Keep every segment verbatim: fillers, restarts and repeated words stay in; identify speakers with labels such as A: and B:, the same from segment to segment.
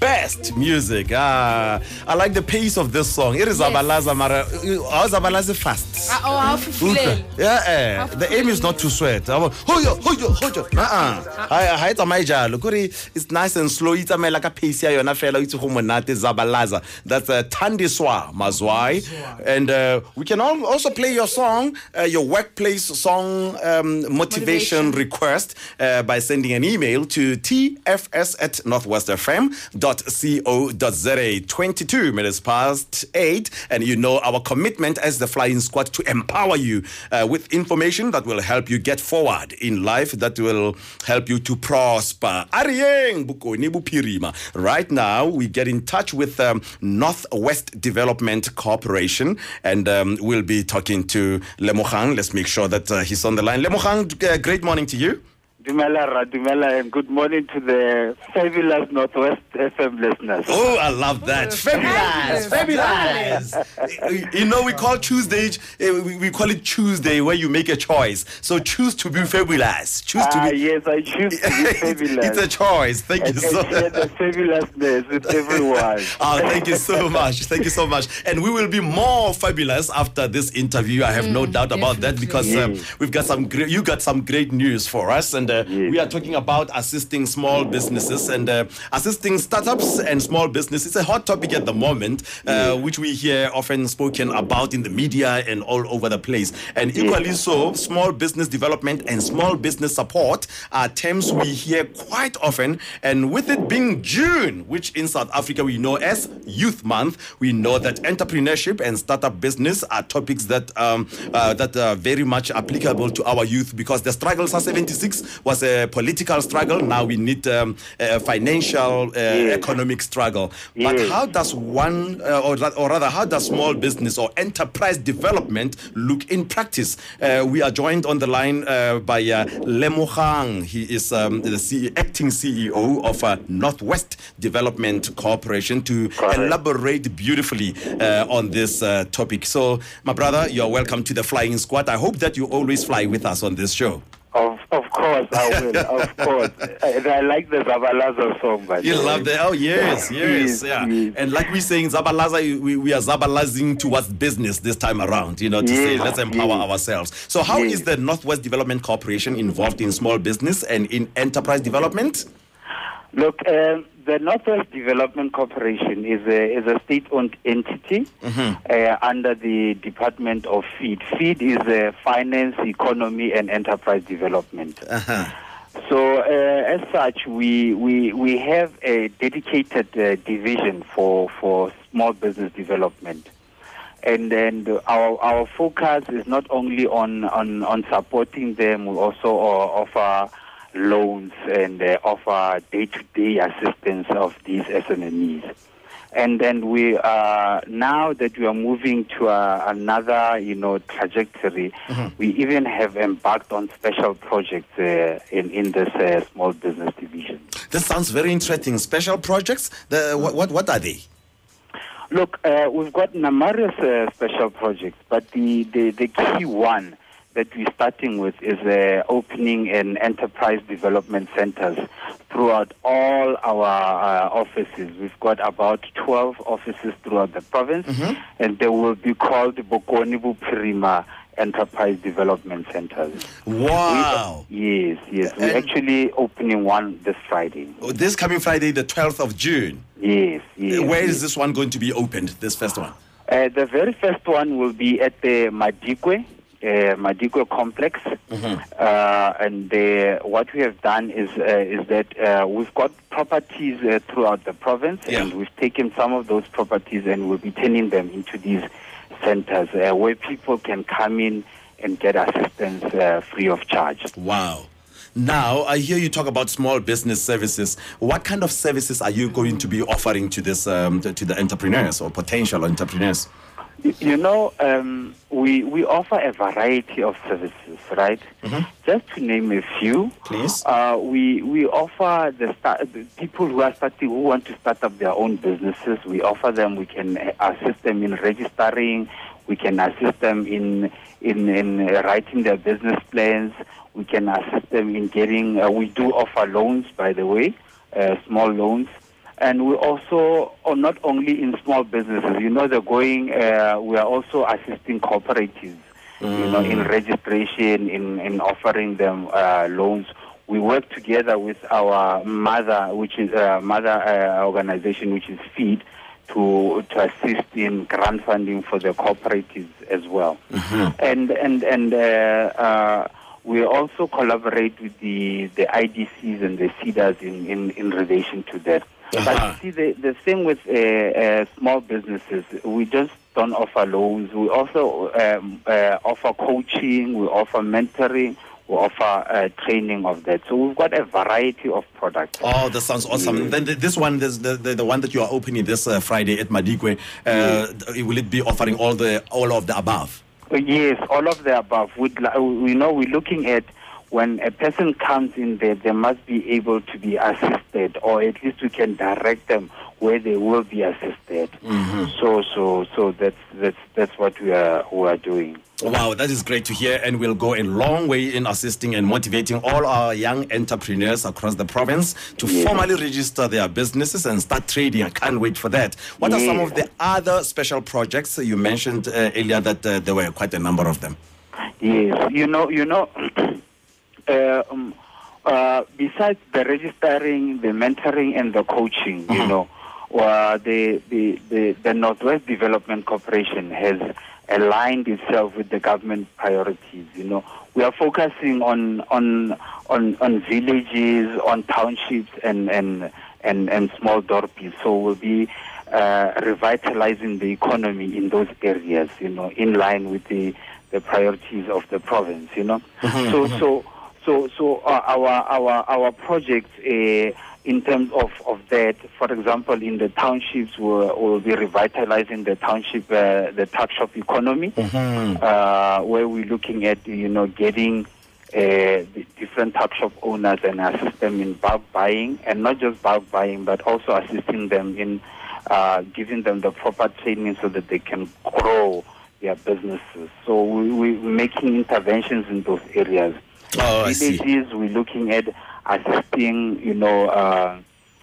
A: best music. Ah, I like the pace of this song. It is
B: Yes.
A: Zabalaza Mara. How's Zabalaza fast?
B: Ah, oh, how fulfill.
A: Yeah, eh. The aim is not to sweat. Hoyo, hoyo, hoyo. Uh-uh. Hi, it's a major. Look, it's nice and slow. It's a me like a pace here. You're not fair. It's a humanate Zabalaza. That's a Tandiswa Mazwai. And uh, we can al- also play your song, uh, your workplace song um, motivation,
B: Motivation.
A: request uh, by sending an email to t f s at northwest f m dot co dot z a. twenty-two minutes past eight, and you know our commitment as the Flying Squad to empower you uh, with information that will help you get forward in life, that will help you to prosper. Arieng Bukoni Bupirima. Right now, we get in touch with um, Northwest Development Corporation, and um, we'll be talking to Lemogang. Let's make sure that uh, he's on the line. Lemogang, uh, great morning to you.
C: Dumela, Radumela, and good morning to the fabulous Northwest F M listeners.
A: Oh, I love that. Fabulous, fabulous. You know, we call Tuesday, uh, we, we call it Tuesday where you make a choice. So choose to be fabulous. Choose
C: Ah,
A: to be.
C: yes, I choose to be fabulous.
A: It's a choice. Thank
C: and
A: you so
C: and share the fabulousness with everyone.
A: Oh, thank you so much. Thank you so much. And we will be more fabulous after this interview. I have no doubt about that, because um,
C: Yes.
A: we've got some great, you got some great news for us. And uh,
C: Yes.
A: we are talking about assisting small businesses and uh, assisting startups and small business. It's a hot topic at the moment, uh, which we hear often spoken about in the media and all over the place. And equally so, small business development and small business support are terms we hear quite often. And with it being June, which in South Africa we know as Youth Month, we know that entrepreneurship and startup business are topics that um, uh, that are very much applicable to our youth, because the struggle S A seventy-six was a political struggle. Now we need um, a financial, uh, economic struggle. But
C: Yes.
A: how does one, uh, or, ra- or rather, how does small business or enterprise development look in practice? Uh, we are joined on the line uh, by uh, Lemogang. He is um, the C- acting C E O of uh, Northwest Development Corporation to
C: Correct.
A: elaborate beautifully uh, on this uh, topic. So, my brother, you're welcome to the Flying Squad. I hope that you always fly with us on this show.
C: Of of course, I will. Of course. And I like the Zabalaza song, by the
A: You
C: way.
A: love that? Oh, yes, yes,
C: Yes,
A: yeah.
C: yes.
A: And like we're saying, Zabalaza, we, we are Zabalazing towards business this time around, you know, to say,
C: Yes,
A: let's empower
C: yes.
A: ourselves. So how
C: Yes.
A: is the Northwest Development Corporation involved in small business and in enterprise development?
C: Look, um, the Northwest Development Corporation is a is a state-owned entity uh, under the Department of Feed. Feed is uh, finance, economy, and enterprise development.
A: Uh-huh.
C: So, uh, as such, we we we have a dedicated uh, division for for small business development. And then the- our our focus is not only on, on, on supporting them, we also uh, offer loans and uh, offer day-to-day assistance of these S M Es. And then we are, now that we are moving to uh, another, you know, trajectory, we even have embarked on special projects uh, in, in this uh, small business division.
A: This sounds very interesting. Special projects, the, what, what, what are they?
C: Look, uh, we've got numerous uh, special projects, but the, the, the key one that we're starting with is uh, opening an enterprise development centers throughout all our uh, offices. We've got about twelve offices throughout the province, and they will be called Bokoni Buphirima Enterprise Development Centers.
A: Wow.
C: We, yes, yes. We're
A: And-
C: actually opening one this Friday.
A: Oh, this coming Friday, the twelfth of June.
C: Yes, yes.
A: Where
C: yes.
A: is this one going to be opened, this first one?
C: Uh, the very first one will be at the Madikwe, uh, Madikwe complex. Uh, and uh, what we have done is uh, is that uh, we've got properties uh, throughout the province,
A: Yeah.
C: and we've taken some of those properties and we'll be turning them into these centers uh, where people can come in and get assistance uh, free of charge.
A: Wow. Now, I hear you talk about small business services. What kind of services are you going to be offering to this um, to, to the entrepreneurs or potential entrepreneurs?
C: You- You know, um, we we offer a variety of services, right? Just to name a few,
A: Please.
C: Uh, we we offer the, start, the people who are starting who want to start up their own businesses. We offer them. We can assist them in registering. We can assist them in in in writing their business plans. We can assist them in getting. Uh, we do offer loans, by the way, uh, small loans. And we also, or not only in small businesses, you know, they're going, uh, we are also assisting cooperatives, mm. you know, in registration, in, in offering them uh, loans. We work together with our mother, which is a mother uh, organization, which is FEED, to to assist in grant funding for the cooperatives as well. Mm-hmm. And and and uh, uh, we also collaborate with the, the I D Cs and the SEDAs in, in, in relation to that. Uh-huh. But see, the, the thing with uh, uh, small businesses, we just don't offer loans. We also um, uh, offer coaching, we offer mentoring, we offer uh, training of that. So we've got a variety of products.
A: Oh, that sounds awesome. Mm. Then this one, this, the, the the one that you are opening this uh, Friday at Madikwe, uh, mm. will it be offering all the all of the above?
C: Yes, all of the above. We'd, we know we're looking at when a person comes in there, they must be able to be assisted, or at least we can direct them where they will be assisted. Mm-hmm. So, so, so that's that's that's what we are we are doing.
A: Wow, that is great to hear, and will go a long way in assisting and motivating all our young entrepreneurs across the province to yes. formally register their businesses and start trading. I can't wait for that. What yes. are some of the other special projects you mentioned uh, earlier that uh, there were quite a number of them?
C: Yes, you know, you know. Uh, um, uh, besides the registering, the mentoring, and the coaching, uh-huh. you know, uh, the, the, the, the Northwest Development Corporation has aligned itself with the government priorities. You know, we are focusing on on on, on villages, on townships, and and and, and small dorpies. So we'll be uh, revitalizing the economy in those areas. You know, in line with the, the priorities of the province. You know, uh-huh. so so. So, so uh, our our our projects uh, in terms of, of that, for example, in the townships, we'll, we'll be revitalizing the township, uh, the tuck shop economy, mm-hmm. uh, where we're looking at, you know, getting uh, the different tuck shop owners and assist them in bulk buying, and not just bulk buying, but also assisting them in uh, giving them the proper training so that they can grow their businesses. So we, we're making interventions in those areas.
A: Oh, I see.
C: We're looking at assisting, you know, uh,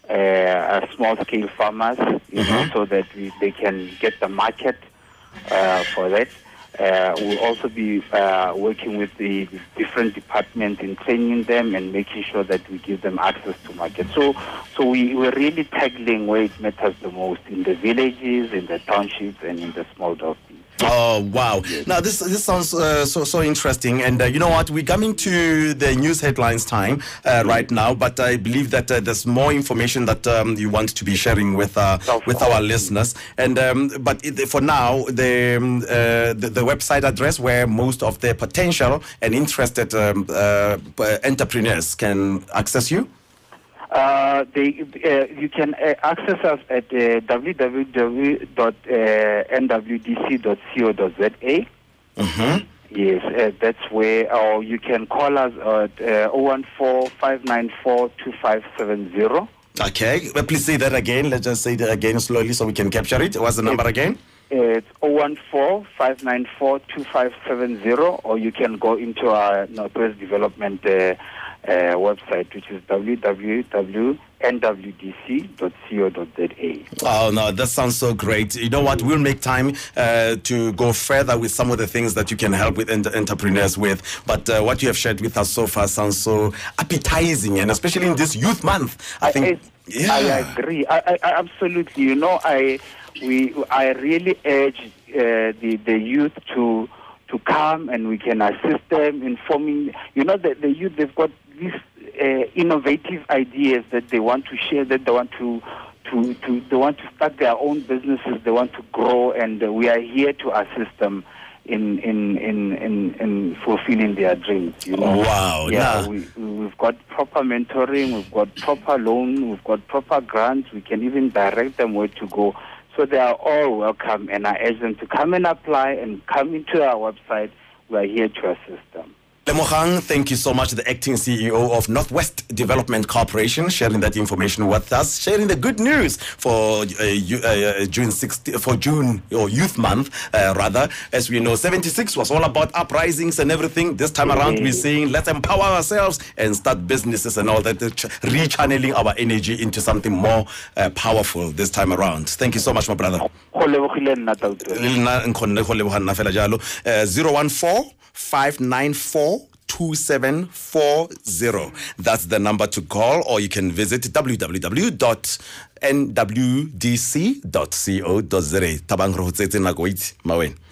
C: uh, small-scale farmers, you mm-hmm. know, so that we, they can get the market uh, for that. Uh, we'll also be uh, working with the, the different departments in training them and making sure that we give them access to market. So, so we, we're really tackling where it matters the most, in the villages, in the townships, and in the small dorpies.
A: Oh, wow. Now, this this sounds uh, so so interesting. And uh, you know what? We're coming to the news headlines time uh, right now, but I believe that uh, there's more information that um, you want to be sharing with uh, with our listeners. And um, But it, for now, the, um, uh, the the website address where most of the potential and interested um, uh, entrepreneurs can access you?
C: Uh, they, uh, you can uh, access us at uh, w w w dot n w d c dot co dot z a. Mm-hmm. Yes, uh, that's where, or you can call us at uh, zero one four, five nine four, two five seven zero.
A: Okay, well, please say that again. Let's just say that again slowly so we can capture it. What's the number
C: it's,
A: again?
C: It's zero one four, five nine four, two five seven zero, or you can go into our Northwest Development uh, Uh, website, which is w w w dot n w d c dot co dot z a.
A: Oh, no, that sounds so great. You know what? We'll make time uh, to go further with some of the things that you can help with ent- entrepreneurs with. But uh, what you have shared with us so far sounds so appetizing, and especially in this Youth Month, I think.
C: I, yeah. I agree. I, I, I absolutely. You know, I we I really urge uh, the the youth to. to come, and we can assist them in forming, you know, the, the youth, they've got these uh, innovative ideas that they want to share, that they want to, to, to, they want to start their own businesses, they want to grow, and uh, we are here to assist them in, in, in, in, in fulfilling their dreams, you know.
A: Wow.
C: Yeah,
A: nah.
C: we, we've got proper mentoring, we've got proper loan, we've got proper grants, we can even direct them where to go. So they are all welcome, and I urge them to come and apply and come into our website. We are here to assist them.
A: Lemogang, thank you so much, the acting C E O of Northwest Development Corporation, sharing that information with us, sharing the good news for uh, uh, June sixteenth, for June or Youth Month, uh, rather. As we know, seventy-six was all about uprisings and everything. This time around, we're saying let's empower ourselves and start businesses and all that, rechanneling our energy into something more uh, powerful this time around. Thank you so much, my brother. zero one four five nine four two seven four zero. That's the number to call, or you can visit w w w dot n w d c dot co dot za. Tabang ro tsetse nako itse mawen.